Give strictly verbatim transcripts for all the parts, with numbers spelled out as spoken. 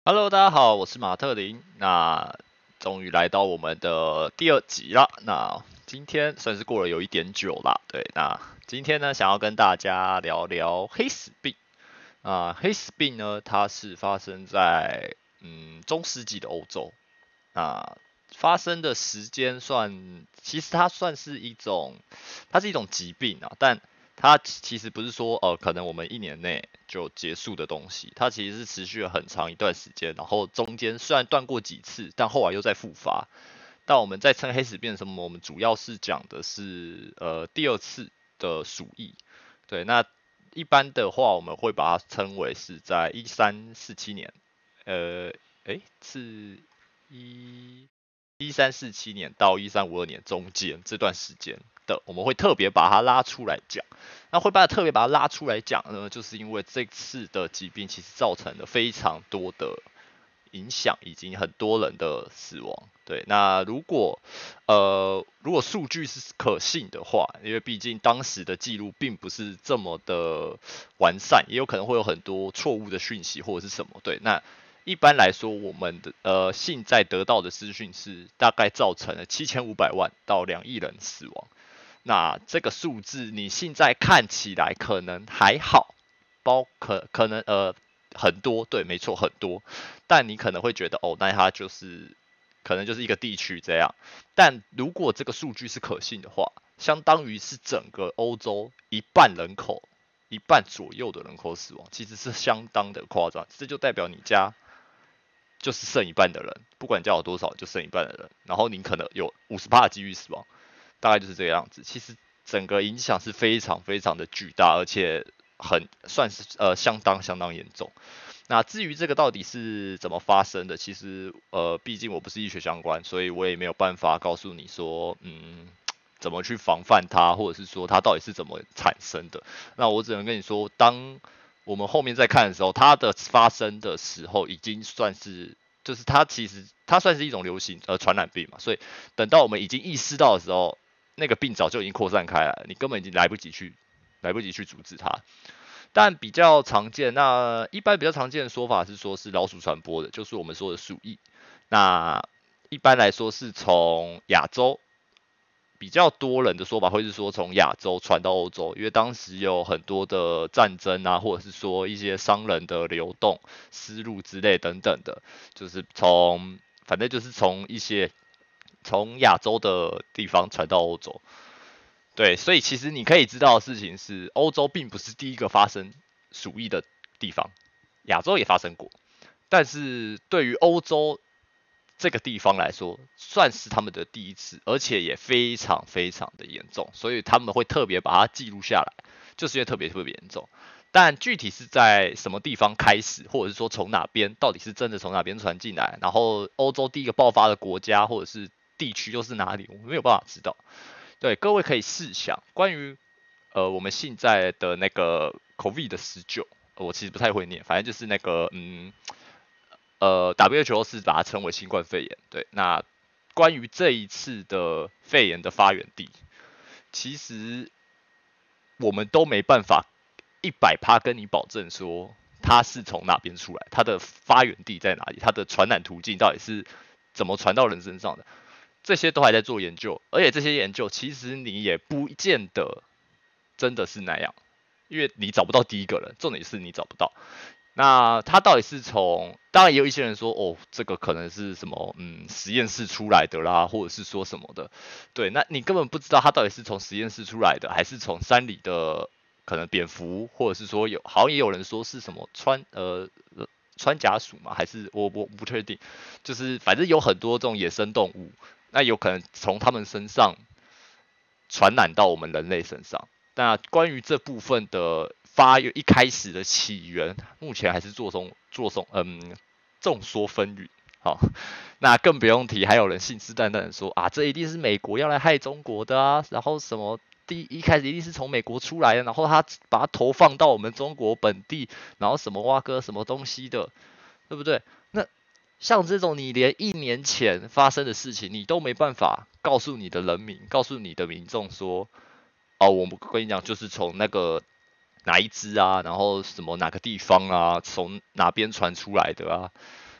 Hello，大家好，我是马特林。那终于来到我们的第二集了。那今天算是过了有一点久了，对。那今天呢，想要跟大家聊聊黑死病。啊、黑死病呢，它是发生在嗯中世纪的欧洲。那发生的时间算，其实它算是一种，它是一种疾病啊，但它其实不是说，呃，可能我们一年内就结束的东西，它其实是持续了很长一段时间，然后中间虽然断过几次，但后来又在复发。但我们在称黑死病什么，我们主要是讲的是呃第二次的鼠疫。对，那一般的话，我们会把它称为是在一三四七年，呃，诶，是一一三四七年到一三五二年中间这段时间的，我们会特别把它拉出来讲。那会把它特别把它拉出来讲呢，就是因为这次的疾病其实造成了非常多的影响，以及很多人的死亡。对，那如果呃如果数据是可信的话，因为毕竟当时的记录并不是这么的完善，也有可能会有很多错误的讯息或者是什么。对，那一般来说，我们的呃现在得到的资讯是大概造成了七千五百万到两亿人死亡。那这个数字你现在看起来可能还好，包可可能呃很多，对，没错，很多，但你可能会觉得哦，那它就是可能就是一个地区这样。但如果这个数据是可信的话，相当于是整个欧洲一半人口，一半左右的人口死亡，其实是相当的夸张。这就代表你家就是剩一半的人，不管家有多少，就剩一半的人，然后你可能有五十趴的几率死亡。大概就是这个样子。其实整个影响是非常非常的巨大，而且很算是呃相当相当严重。那至于这个到底是怎么发生的，其实呃毕竟我不是医学相关，所以我也没有办法告诉你说，嗯。怎么去防范它，或者是说它到底是怎么产生的？那我只能跟你说，当我们后面再看的时候，它的发生的时候已经算是，就是它其实它算是一种流行呃传染病嘛，所以等到我们已经意识到的时候，那个病早就已经扩散开来，你根本已经来不及去来不及去阻止它。但比较常见，那一般比较常见的说法是说是老鼠传播的，就是我们说的鼠疫。那一般来说是从亚洲，比较多人的说法会是说从亚洲传到欧洲，因为当时有很多的战争啊，或者是说一些商人的流动、丝路之类等等的，就是从反正就是从一些从亚洲的地方传到欧洲。对，所以其实你可以知道的事情是，欧洲并不是第一个发生鼠疫的地方，亚洲也发生过，但是对于欧洲这个地方来说，算是他们的第一次，而且也非常非常的严重，所以他们会特别把它记录下来，就是因为特别特别严重。但具体是在什么地方开始，或者是说从哪边，到底是真的从哪边传进来，然后欧洲第一个爆发的国家或者是地区又是哪里，我们没有办法知道。对，各位可以试想，关于呃我们现在的那个 COVID 十九，我其实不太会念，反正就是那个嗯呃 W H O 是把它称为新冠肺炎。对，那关于这一次的肺炎的发源地，其实我们都没办法一百趴跟你保证说它是从哪边出来，它的发源地在哪里，它的传染途径到底是怎么传到人身上的，这些都还在做研究，而且这些研究其实你也不见得真的是那样，因为你找不到第一个人，重点是你找不到。那他到底是从，当然也有一些人说，哦，这个可能是什么，嗯，实验室出来的啦，或者是说什么的，对，那你根本不知道他到底是从实验室出来的，还是从山里的可能蝙蝠，或者是说有，好像也有人说是什么穿呃呃穿甲鼠嘛，还是我我不确定，就是反正有很多这种野生动物，那有可能从他们身上传染到我们人类身上。那关于这部分的发源一开始的起源，目前还是做松做松嗯众说纷纭。好，那更不用提，还有人信誓旦旦的说啊，这一定是美国要来害中国的啊，然后什么第一开始一定是从美国出来的，然后他把它投放到我们中国本地，然后什么挖哥什么东西的，对不对？那像这种你连一年前发生的事情，你都没办法告诉你的人民，告诉你的民众说，哦，我们跟你讲，就是从那个哪一支啊，然后什么哪个地方啊，从哪边传出来的啊，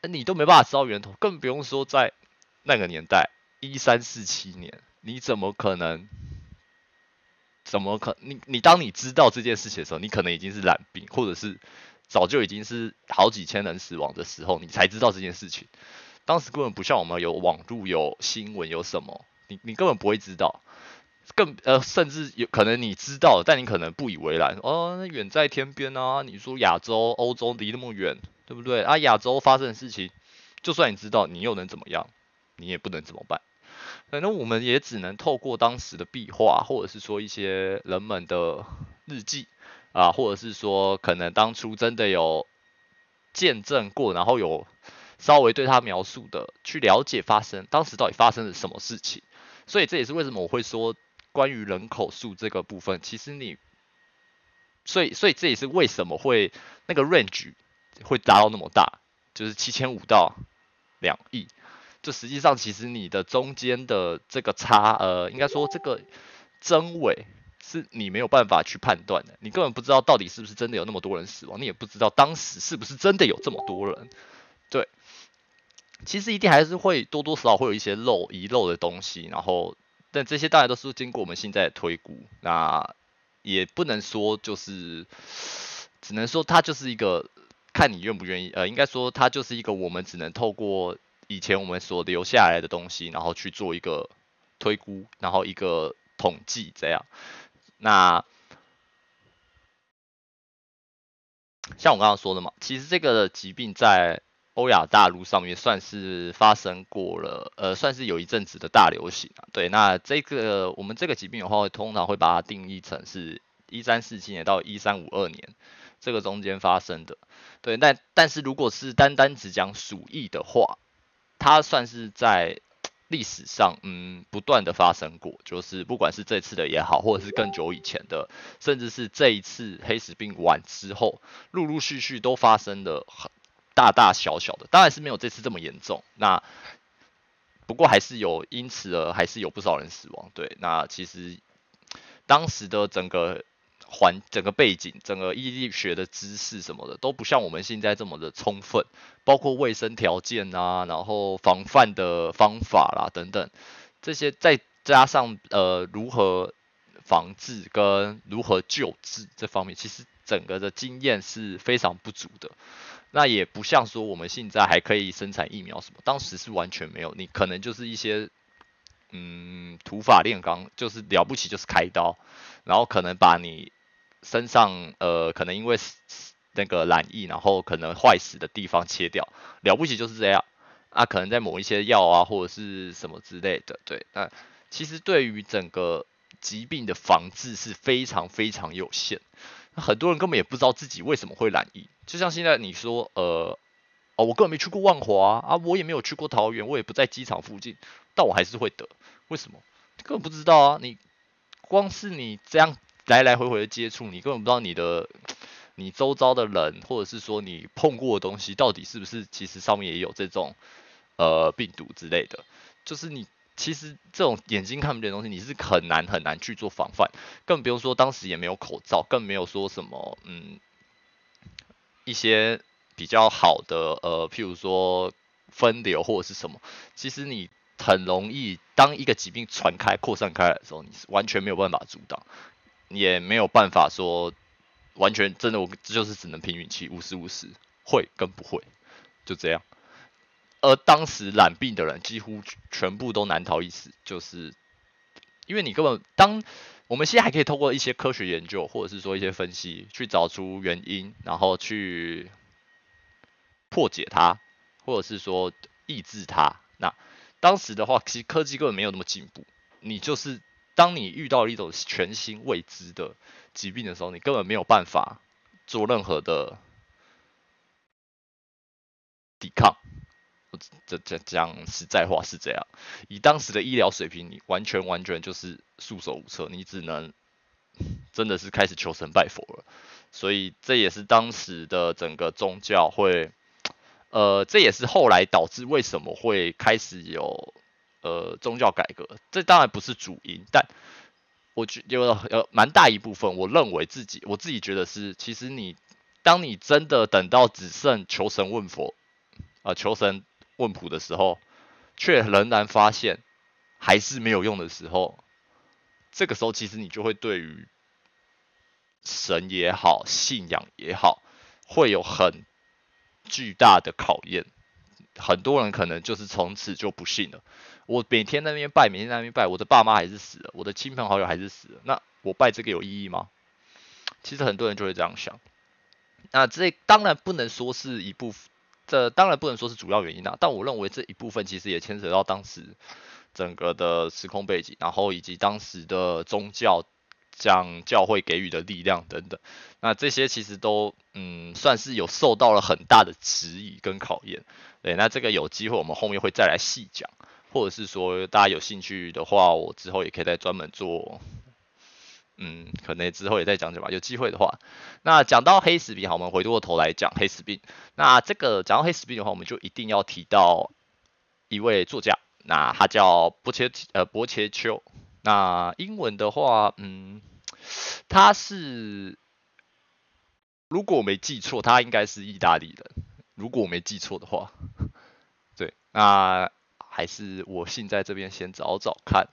你都没办法知道源头，更不用说在那个年代一三四七年，你怎么可能？怎么可你你当你知道这件事情的时候，你可能已经是染病，或者是早就已经是好几千人死亡的时候，你才知道这件事情。当时根本不像我们有网络、有新闻、有什么，你你根本不会知道。更呃，甚至有可能你知道，但你可能不以为然。哦，那远在天边啊！你说亚洲、欧洲离那么远，对不对？啊，亚洲发生的事情，就算你知道，你又能怎么样？你也不能怎么办。反正我们也只能透过当时的壁画，或者是说一些人们的日记啊，或者是说可能当初真的有见证过，然后有稍微对他描述的，去了解发生当时到底发生了什么事情。所以这也是为什么我会说关于人口数这个部分，其实你，所以所以这也是为什么会那个 range 会达到那么大，就是七千五到两亿。就实际上其实你的中间的这个差，呃，应该说这个真伪是你没有办法去判断的，你根本不知道到底是不是真的有那么多人死亡，你也不知道当时是不是真的有这么多人。对，其实一定还是会多多少少会有一些漏遗漏的东西，然后但这些当然都是经过我们现在的推估，那也不能说就是，只能说它就是一个看你愿不愿意，呃，应该说它就是一个我们只能透过以前我们所留下来的东西，然后去做一个推估，然后一个统计这样。那像我刚刚说的嘛，其实这个疾病在欧亚大陆上面算是发生过了，呃，算是有一阵子的大流行啊。对，那这个我们这个疾病的话，通常会把它定义成是一三四七年到一三五二年这个中间发生的。对，但但是如果是单单只讲鼠疫的话，它算是在历史上，嗯，不断的发生过，就是不管是这次的也好，或者是更久以前的，甚至是这一次黑死病完之后，陆陆续续都发生了很大大小小的，当然是没有这次这么严重。那不过还是有因此而还是有不少人死亡。对，那其实当时的整个环、整个背景、整个医力学的知识什么的，都不像我们现在这么的充分，包括卫生条件啊，然后防范的方法啦等等，这些再加上呃如何防治跟如何救治这方面，其实整个的经验是非常不足的。那也不像说我们现在还可以生产疫苗什么，当时是完全没有，你可能就是一些嗯土法炼钢，就是了不起就是开刀，然后可能把你身上呃可能因为那个染疫，然后可能坏死的地方切掉，了不起就是这样啊，可能在某一些药啊或者是什么之类的，对，那其实对于整个疾病的防治是非常非常有限，很多人根本也不知道自己为什么会染疫，就像现在你说呃。哦，我根本没去过万华啊，我也没有去过桃园，我也不在机场附近，但我还是会得，为什么？根本不知道啊！你光是你这样来来回回的接触，你根本不知道你的你周遭的人，或者是说你碰过的东西，到底是不是其实上面也有这种呃病毒之类的。就是你其实这种眼睛看不见的东西，你是很难很难去做防范，更不用说当时也没有口罩，更没有说什么嗯一些比较好的呃，譬如说分流或者是什么，其实你很容易当一个疾病传开、扩散开来的时候，你是完全没有办法阻挡，也没有办法说完全真的我就是只能凭运气，五十五十会跟不会，就这样。而当时染病的人几乎全部都难逃一死，就是因为你根本当我们现在还可以透过一些科学研究，或者是说一些分析，去找出原因，然后去破解它，或者是说抑制它。那当时的话，其实科技根本没有那么进步。你就是当你遇到一种全新未知的疾病的时候，你根本没有办法做任何的抵抗。这这讲实在话是这样，以当时的医疗水平，你完全完全就是束手无策，你只能真的是开始求神拜佛了。所以这也是当时的整个宗教会呃，这也是后来导致为什么会开始有呃宗教改革。这当然不是主因，但我觉有呃蛮大一部分，我认为自己我自己觉得是，其实你当你真的等到只剩求神问佛， 呃求神问卜的时候，却仍然发现还是没有用的时候，这个时候其实你就会对于神也好，信仰也好，会有很巨大的考验。很多人可能就是从此就不信了。我每天在那边拜，每天在那边拜，我的爸妈还是死了，我的亲朋好友还是死了，那我拜这个有意义吗？其实很多人就会这样想。那这当然不能说是一部分，这当然不能说是主要原因啊。但我认为这一部分其实也牵扯到当时整个的时空背景，然后以及当时的宗教将教会给予的力量等等。那这些其实都嗯算是有受到了很大的质疑跟考验。对，那这个有机会我们后面会再来细讲，或者是说大家有兴趣的话，我之后也可以再专门做。嗯，可能之后也再讲讲吧，有机会的话。那讲到黑死病，好，我们回过头来讲黑死病。那这个讲到黑死病的话，我们就一定要提到一位作家，那他叫波切呃波切丘。那英文的话，嗯，他是如果我没记错，他应该是意大利人。如果我没记错的话，对，那还是我现在这边先找找看。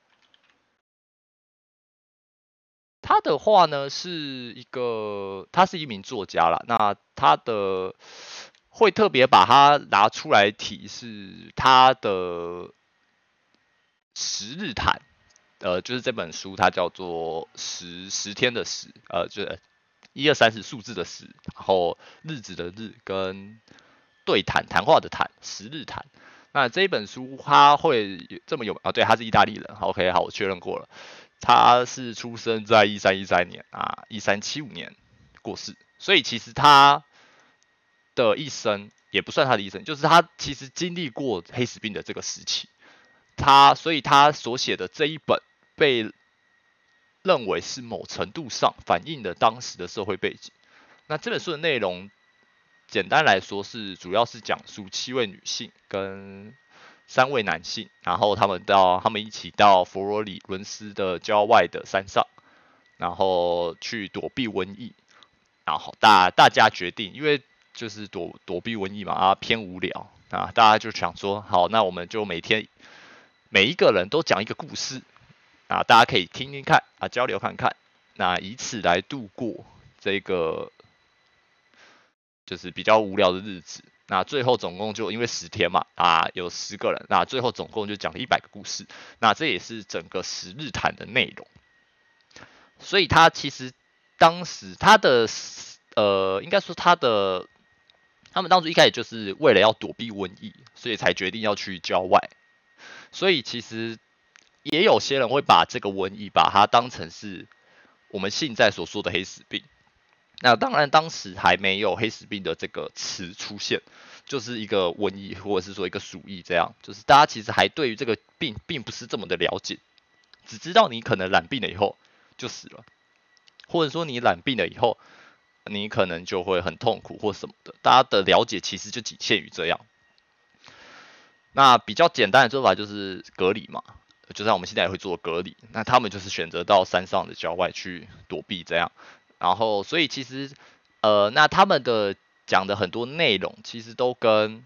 他的话呢是一个，他是一名作家啦。那他的会特别把他拿出来提，是他的十日谈，呃，就是这本书，它叫做十十天的十，呃，就是一二三十数字的十，然后日子的日跟对谈谈话的谈，十日谈。那这一本书它会这么有啊？对，他是意大利人。OK，好，我确认过了。他是出生在一三一三年啊，一三七五年过世，所以其实他的一生也不算他的一生，就是他其实经历过黑死病的这个时期。他所以他所写的这一本被认为是某程度上反映了当时的社会背景。那这本书的内容，简单来说是主要是讲述七位女性跟三位男性，然后他们到他们一起到佛罗里伦斯的郊外的山上，然后去躲避瘟疫。然后大大家决定，因为就是躲躲避瘟疫嘛，啊偏无聊啊，大家就想说，好，那我们就每天每一个人都讲一个故事啊，大家可以听听看啊，交流看看，那以此来度过这个就是比较无聊的日子。那最后总共就因为十天嘛，啊有十个人，那最后总共就讲了一百个故事。那这也是整个十日谈的内容。所以他其实当时他的呃，应该说他的他们当初一开始就是为了要躲避瘟疫，所以才决定要去郊外。所以其实也有些人会把这个瘟疫把它当成是我们现在所说的黑死病。那当然当时还没有黑死病的这个词出现，就是一个瘟疫或者是说一个鼠疫这样，就是大家其实还对于这个病并不是这么的了解，只知道你可能染病了以后就死了，或者说你染病了以后你可能就会很痛苦或什么的，大家的了解其实就仅限于这样。那比较简单的做法就是隔离嘛，就像我们现在也会做隔离，那他们就是选择到山上的郊外去躲避这样。然后所以其实呃，那他们的讲的很多内容其实都跟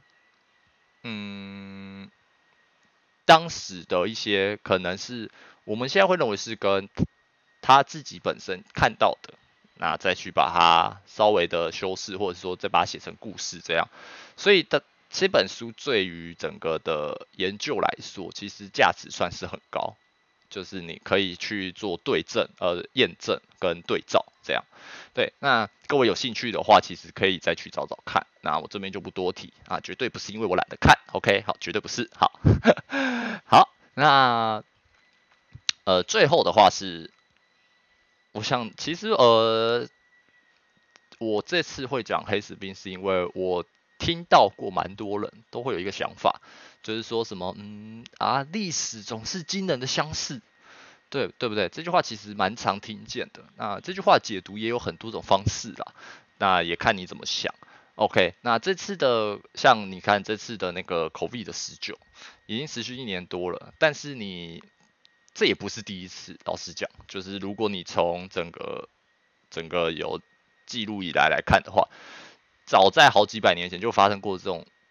嗯当时的一些可能是我们现在会认为是跟他自己本身看到的，那再去把它稍微的修饰，或者说再把它写成故事这样。所以的这本书对于整个的研究来说，其实价值算是很高，就是你可以去做对证、呃验证跟对照这样。对，那各位有兴趣的话，其实可以再去找找看。那我这边就不多提啊，绝对不是因为我懒得看。OK， 好，绝对不是。好，好，那呃最后的话是，我想其实呃我这次会讲黑死病，是因为我听到过蛮多人都会有一个想法，就是说什么嗯啊历史总是惊人的相似。对对不对？这句话其实蛮常听见的。那这句话解读也有很多种方式啦，那也看你怎么想。OK，那这次的像你看这次的那个 COVID 的十九，已经持续一年多了，但是你这也不是第一次。老实讲，就是如果你从整个整个有记录以来来看的话，早在好几百年前就发生过这种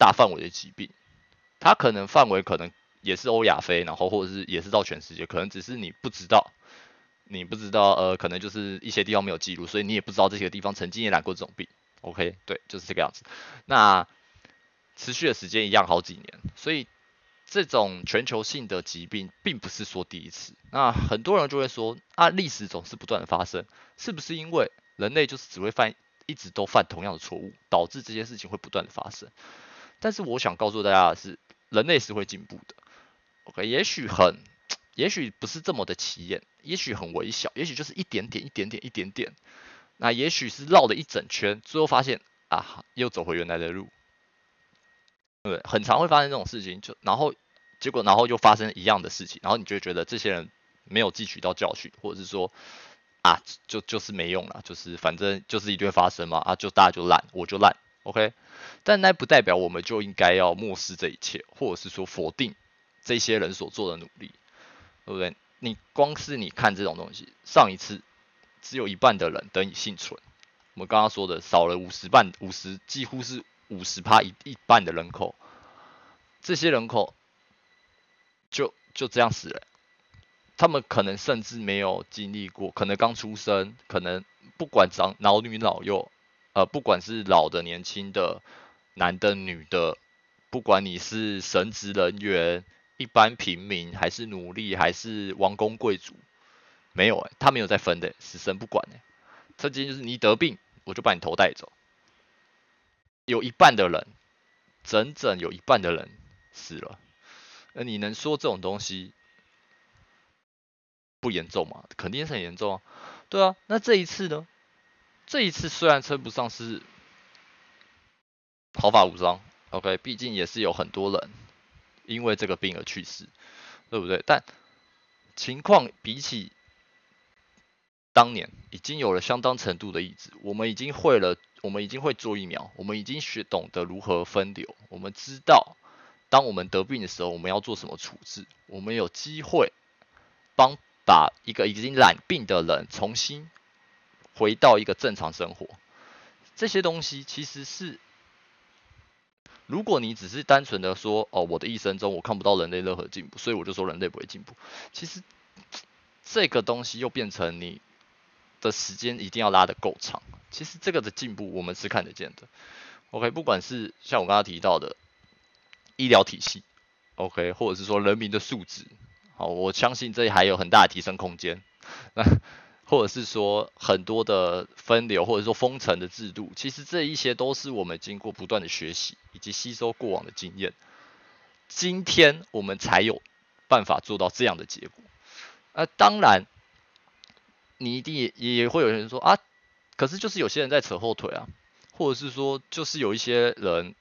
大范围的疾病，它可能范围可能也是欧亚非，然后或者是也是到全世界，可能只是你不知道，你不知道，呃，可能就是一些地方没有记录，所以你也不知道这些地方曾经也染过这种病。OK，对，就是这个样子。那持续的时间一样好几年，所以这种全球性的疾病并不是说第一次。那很多人就会说，啊，历史总是不断的发生，是不是因为人类就是只会犯，一直都犯同样的错误，导致这些事情会不断的发生？但是我想告诉大家的是，人类是会进步的。OK，也许很，也许不是这么的起眼，也许很微小，也许就是一点点、一点点、一点点。那也许是绕了一整圈，最后发现啊，又走回原来的路。对，很常会发生这种事情，就然后结果然后又发生一样的事情，然后你就会觉得这些人没有汲取到教训，或者是说啊，就就是没用了，就是反正就是一定会发生嘛，啊，就大家就烂，我就烂，OK。但那不代表我们就应该要漠视这一切，或者是说否定这些人所做的努力，对不对？你光是你看这种东西，上一次只有一半的人得以幸存，我们刚刚说的少了五十半，五十几乎是五十趴一一半的人口，这些人口就就这样死了。他们可能甚至没有经历过，可能刚出生，可能不管长老女老幼，呃，不管是老的、年轻的、男的、女的，不管你是神职人员、一般平民，还是奴隶，还是王公贵族，没有哎、欸，他没有在分的、欸，死神不管哎、欸，这今天就是你得病，我就把你头带走，有一半的人，整整有一半的人死了，那你能说这种东西不严重吗？肯定是很严重啊。对啊，那这一次呢？这一次虽然称不上是毫发无伤，OK，毕竟也是有很多人因为这个病而去世，对不对？但情况比起当年，已经有了相当程度的抑制，我们已经会了，我们已经会做疫苗，我们已经学懂得如何分流，我们知道当我们得病的时候，我们要做什么处置，我们有机会帮把一个已经染病的人重新回到一个正常生活。这些东西其实是，如果你只是单纯的说，哦，我的一生中我看不到人类任何进步，所以我就说人类不会进步。其实这个东西又变成你的时间一定要拉得够长。其实这个的进步我们是看得见的。OK，不管是像我刚刚提到的医疗体系，OK，或者是说人民的素质，好，我相信这还有很大的提升空间。那或者是说很多的分流，或者说封城的制度，其实这一些都是我们经过不断的学习以及吸收过往的经验，今天我们才有办法做到这样的结果。那、呃、当然，你一定也也会有人说啊，可是就是有些人在扯后腿啊，或者是说就是有一些人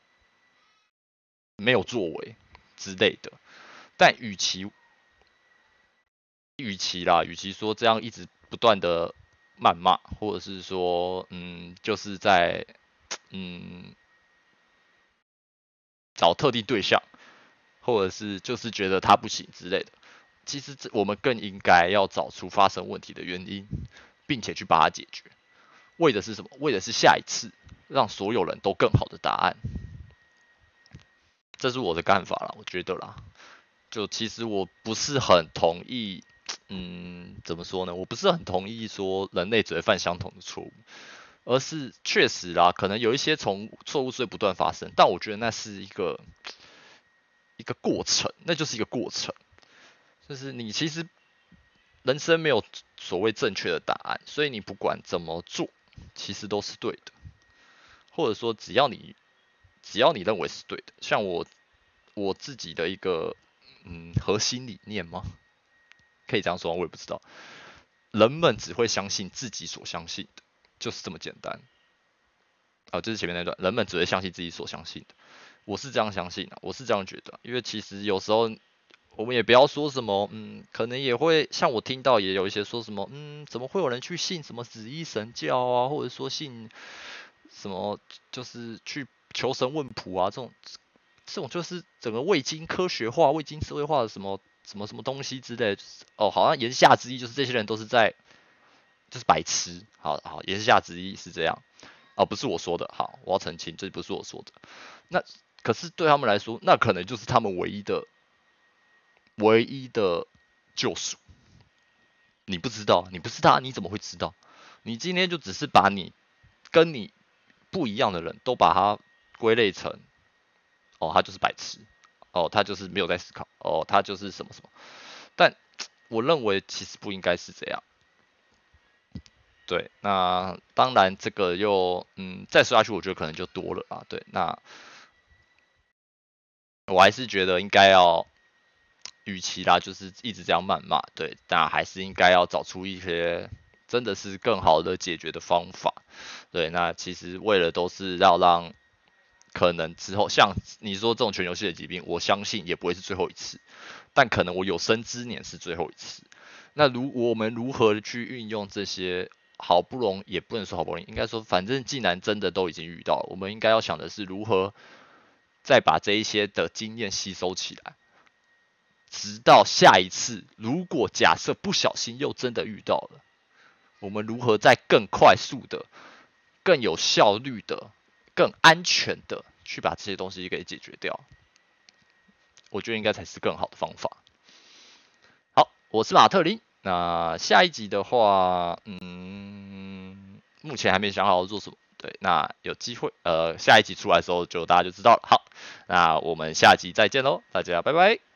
没有作为之类的。但与其与其啦，与其说这样一直不断的谩骂，或者是说，嗯，就是在，嗯，找特定对象，或者是就是觉得他不行之类的，其实这我们更应该要找出发生问题的原因，并且去把它解决。为的是什么？为的是下一次让所有人都更好的答案。这是我的看法啦，我觉得啦，就其实我不是很同意。嗯，怎么说呢？我不是很同意说人类只会犯相同的错误，而是确实啦，可能有一些从错误是会不断发生，但我觉得那是一个一个过程，那就是一个过程，就是你其实人生没有所谓正确的答案，所以你不管怎么做，其实都是对的，或者说只要你只要你认为是对的，像我我自己的一个嗯核心理念吗？可以这样说吗，我也不知道。人们只会相信自己所相信的，就是这么简单。啊，这是前面那段，人们只会相信自己所相信的。我是这样相信的，我是这样觉得。因为其实有时候我们也不要说什么，嗯，可能也会像我听到也有一些说什么，嗯，怎么会有人去信什么紫衣神教啊，或者说信什么就是去求神问卜啊，这种这种就是整个未经科学化、未经社会化的什么什么什么东西之类的，就是哦，好像言下之意就是这些人都是在就是白痴，好好言下之意是这样。 哦，不是我说的，好，我要澄清，这不是我说的。那可是对他们来说，那可能就是他们唯一的、唯一的救赎。你不知道，你不是他，你怎么会知道？你今天就只是把你跟你不一样的人都把他归类成，哦，他就是白痴，哦，他就是没有在思考，哦，他就是什么什么。但我认为其实不应该是这样。对，那当然这个又嗯再说下去，我觉得可能就多了啊。对，那我还是觉得应该要，与其啦就是一直这样谩骂，对，但还是应该要找出一些真的是更好的解决的方法。对，那其实为了都是要让可能之后像你说这种全球性的疾病，我相信也不会是最后一次，但可能我有生之年是最后一次。那如我们如何去运用这些好不容易，也不能说好不容易，应该说反正既然真的都已经遇到了，我们应该要想的是如何再把这一些的经验吸收起来，直到下一次，如果假设不小心又真的遇到了，我们如何在更快速的、更有效率的、更安全的去把这些东西给解决掉？我觉得应该才是更好的方法。好，我是马特林。那下一集的话，嗯，目前还没想好要做什么。对，那有机会，呃，下一集出来的时候就大家就知道了。好，那我们下集再见喽，大家拜拜。